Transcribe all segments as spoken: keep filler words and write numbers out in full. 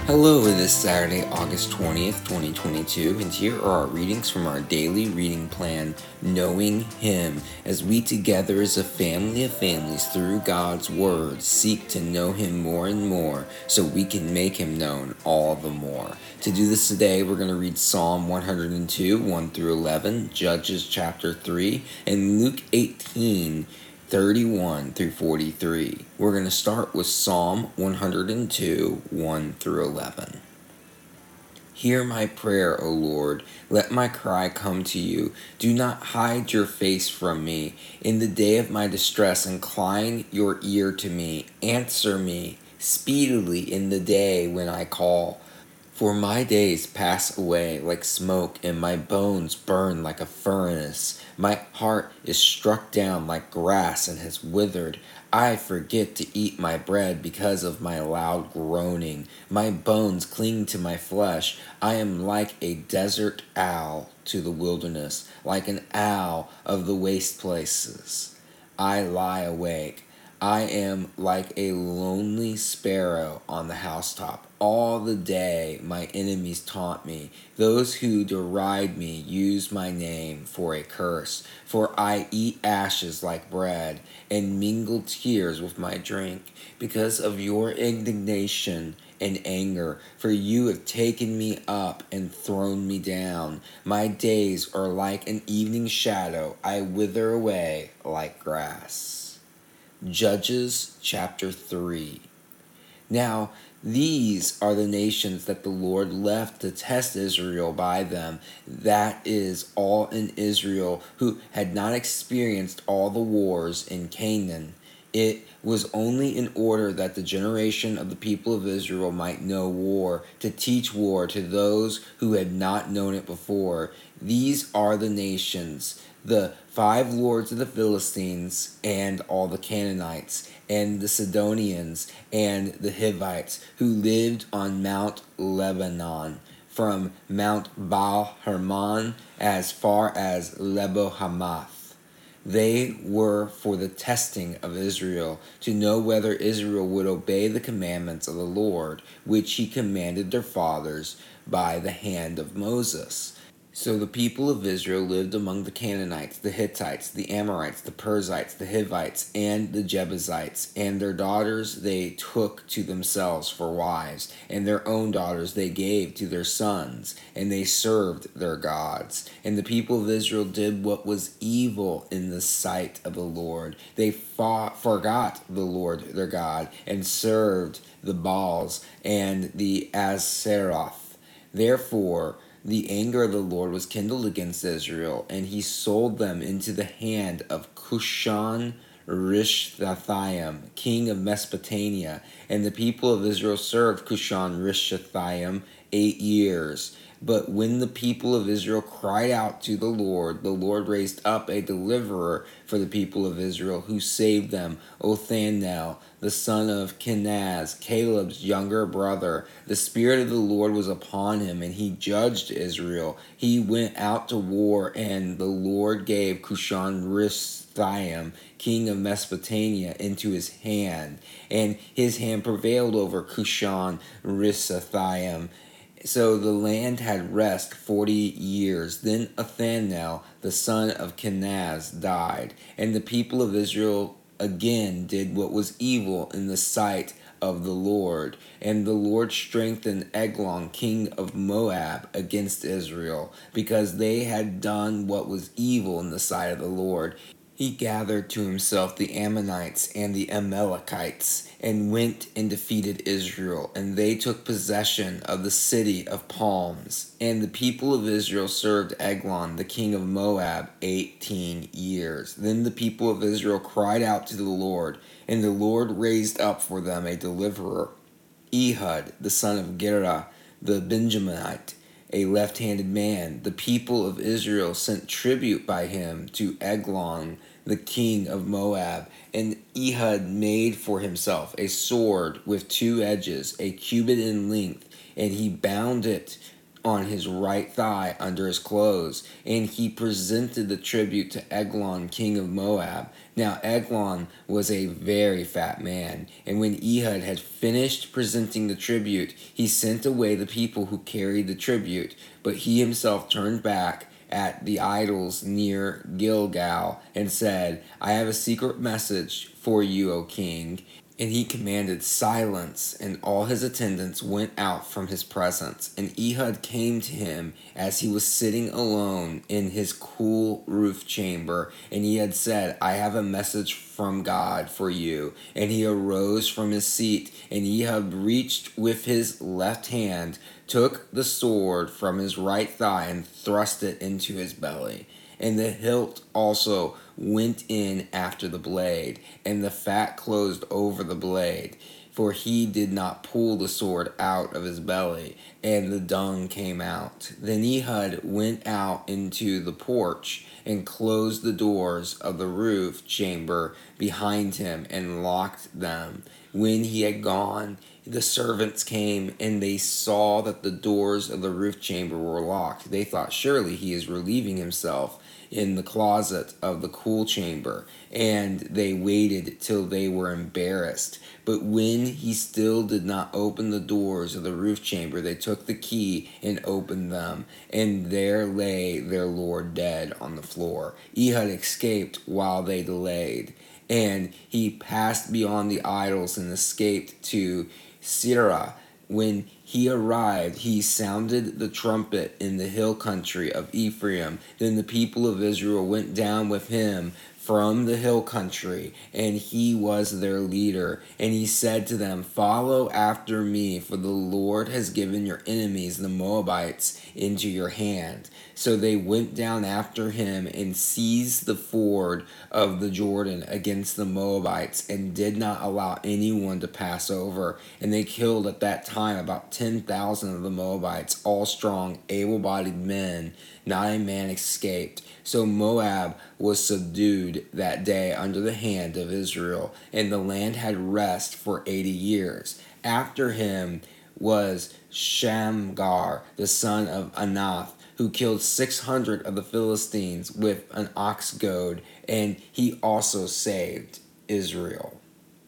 Hello, it is Saturday, August twentieth, twenty twenty-two, and here are our readings from our daily reading plan, Knowing Him, as we together as a family of families through God's Word seek to know Him more and more so we can make Him known all the more. To do this today, we're going to read Psalm one hundred two, one through eleven, Judges chapter three, and Luke eighteen, thirty-one through forty-three. We're going to start with Psalm one hundred two, one through eleven. Hear my prayer, O Lord. Let my cry come to you. Do not hide your face from me. In the day of my distress, incline your ear to me. Answer me speedily in the day when I call. For my days pass away like smoke, and my bones burn like a furnace. My heart is struck down like grass and has withered. I forget to eat my bread because of my loud groaning. My bones cling to my flesh. I am like a desert owl to the wilderness, like an owl of the waste places. I lie awake. I am like a lonely sparrow on the housetop. All the day my enemies taunt me. Those who deride me use my name for a curse. For I eat ashes like bread and mingle tears with my drink because of your indignation and anger. For you have taken me up and thrown me down. My days are like an evening shadow. I wither away like grass. Judges chapter three. Now, these are the nations that the Lord left to test Israel by them. That is, all in Israel who had not experienced all the wars in Canaan. It was only in order that the generation of the people of Israel might know war, to teach war to those who had not known it before. These are the nations: the five lords of the Philistines, and all the Canaanites, and the Sidonians, and the Hivites, who lived on Mount Lebanon, from Mount Baal Hermon as far as Lebo Hamath. They were for the testing of Israel, to know whether Israel would obey the commandments of the Lord, which he commanded their fathers by the hand of Moses. So the people of Israel lived among the Canaanites, the Hittites, the Amorites, the Perizzites, the Hivites, and the Jebusites, and their daughters they took to themselves for wives, and their own daughters they gave to their sons, and they served their gods. And the people of Israel did what was evil in the sight of the Lord. They fought, forgot the Lord their God, and served the Baals and the Asheroth. Therefore, the anger of the Lord was kindled against Israel, and he sold them into the hand of Cushan Rishathaim, king of Mesopotamia. And the people of Israel served Cushan Rishathaim eight years. But when the people of Israel cried out to the Lord, the Lord raised up a deliverer for the people of Israel, who saved them, Othniel, the son of Kenaz, Caleb's younger brother. The Spirit of the Lord was upon him, and he judged Israel. He went out to war, and the Lord gave Cushan Rishathaim, king of Mesopotamia, into his hand, and his hand prevailed over Cushan Rishathaim. So the land had rest forty years. Then Othniel, the son of Kenaz, died, and the people of Israel again did what was evil in the sight of the Lord. And the Lord strengthened Eglon, king of Moab, against Israel, because they had done what was evil in the sight of the Lord. He gathered to himself the Ammonites and the Amalekites, and went and defeated Israel, and they took possession of the city of palms. And the people of Israel served Eglon, the king of Moab, eighteen years. Then the people of Israel cried out to the Lord, and the Lord raised up for them a deliverer, Ehud, the son of Gera, the Benjaminite, a left-handed man. The people of Israel sent tribute by him to Eglon, the king of Moab. And Ehud made for himself a sword with two edges, a cubit in length, and he bound it on his right thigh under his clothes, and he presented the tribute to Eglon, king of Moab. Now Eglon was a very fat man, and when Ehud had finished presenting the tribute, he sent away the people who carried the tribute, but he himself turned back at the idols near Gilgal and said, I have a secret message for you, O king. And he commanded silence, and all his attendants went out from his presence. And Ehud came to him as he was sitting alone in his cool roof chamber. And he had said, I have a message from God for you. And he arose from his seat, and Ehud reached with his left hand, took the sword from his right thigh, and thrust it into his belly. And the hilt also went in after the blade, and the fat closed over the blade, for he did not pull the sword out of his belly, and the dung came out. Then Ehud went out into the porch, and closed the doors of the roof chamber behind him, and locked them. When he had gone, the servants came, and they saw that the doors of the roof chamber were locked. They thought, surely he is relieving himself in the closet of the cool chamber, and they waited till they were embarrassed. But when he still did not open the doors of the roof chamber, they took the key and opened them, and there lay their lord dead on the floor. Ehud escaped while they delayed, and he passed beyond the idols and escaped to Seirah. When he arrived, he sounded the trumpet in the hill country of Ephraim. Then the people of Israel went down with him from the hill country, and he was their leader. And he said to them, follow after me, for the Lord has given your enemies, the Moabites, into your hand. So they went down after him and seized the ford of the Jordan against the Moabites, and did not allow anyone to pass over. And they killed at that time about ten thousand of the Moabites, all strong, able-bodied men. Not a man escaped. So Moab was subdued that day under the hand of Israel, and the land had rest for eighty years. After him was Shamgar, the son of Anath, who killed six hundred of the Philistines with an ox goad, and he also saved Israel.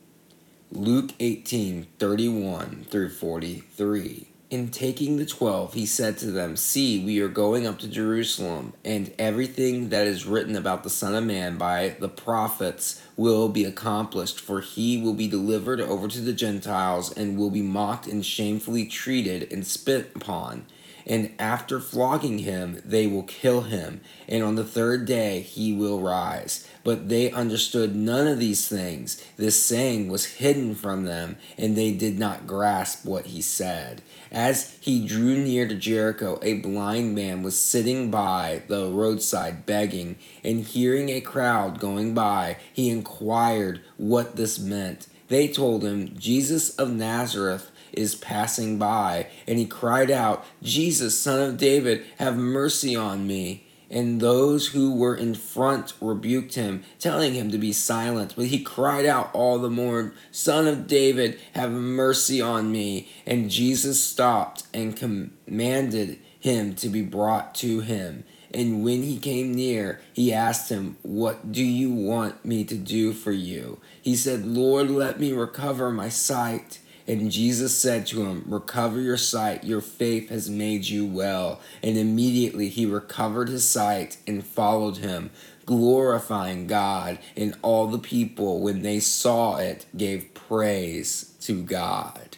Luke eighteen, thirty-one through forty-three. In taking the twelve, he said to them, see, we are going up to Jerusalem, and everything that is written about the Son of Man by the prophets will be accomplished, for he will be delivered over to the Gentiles, and will be mocked and shamefully treated and spit upon. And after flogging him, they will kill him, and on the third day he will rise. But they understood none of these things. This saying was hidden from them, and they did not grasp what he said. As he drew near to Jericho, a blind man was sitting by the roadside begging, and hearing a crowd going by, he inquired what this meant. They told him, Jesus of Nazareth is passing by. And he cried out, Jesus, Son of David, have mercy on me. And those who were in front rebuked him, telling him to be silent. But he cried out all the more, Son of David, have mercy on me. And Jesus stopped and commanded him to be brought to him. And when he came near, he asked him, what do you want me to do for you? He said, Lord, let me recover my sight. And Jesus said to him, recover your sight, your faith has made you well. And immediately he recovered his sight and followed him, glorifying God. And all the people, when they saw it, gave praise to God.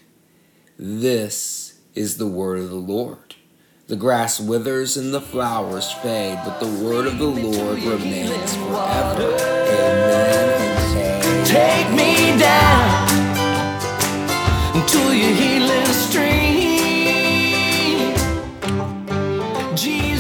This is the word of the Lord. The grass withers and the flowers fade, but the word of the Lord remains forever. Amen and take me down to your healing stream, Jesus.